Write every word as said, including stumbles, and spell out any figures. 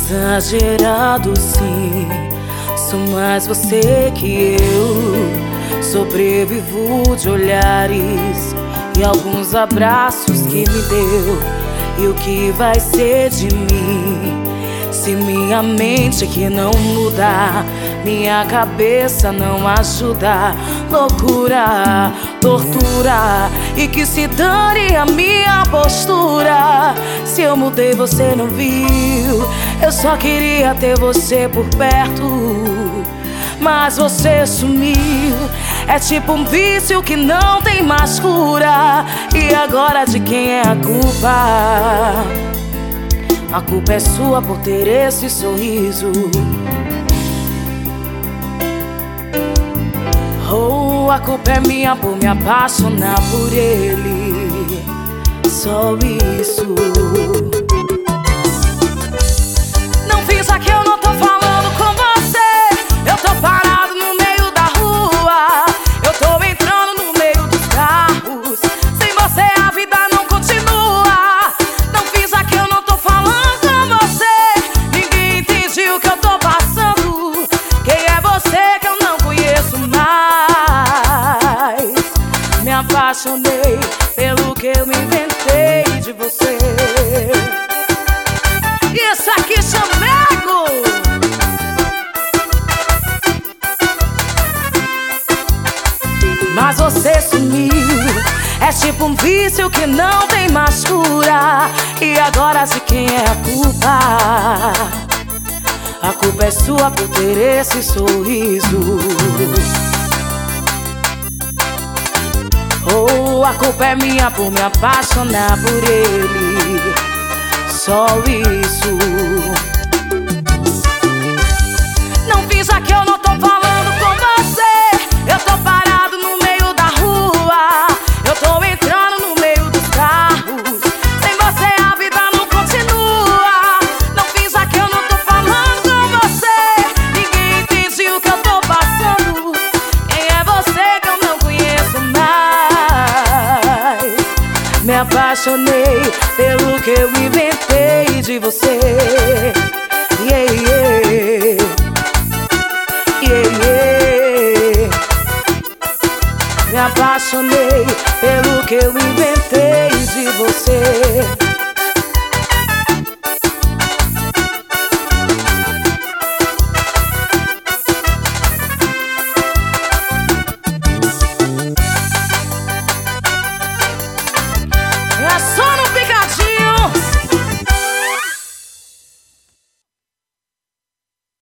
Exagerado sim, sou mais você que eu. Sobrevivo de olhares e alguns abraços que me deu. E o que vai ser de mim se minha mente que não muda, minha cabeça não ajuda? Loucura, tortura, e que se dane a minha postura. Se eu mudei você não viu, eu só queria ter você por perto, mas você sumiu. É tipo um vício que não tem mais cura. E agora de quem é a culpa? A culpa é sua por ter esse sorriso. Oh, a culpa é minha por me apaixonar por ele. Só isso. Não finja que eu não tô falando com você. Eu tô parado no meio da rua. Eu tô entrando no meio dos carros. Sem você a vida não continua. Não finja que eu não tô falando com você. Ninguém entende o que eu tô passando. Quem é você que eu não conheço mais? Me apaixonei pelo que eu me inventei de você. Isso aqui, chamego! Mas você sumiu. É tipo um vício que não tem mais cura. E agora de quem é a culpa? A culpa é sua por ter esse sorriso. Oh, a culpa é minha por me apaixonar por ele. Só isso.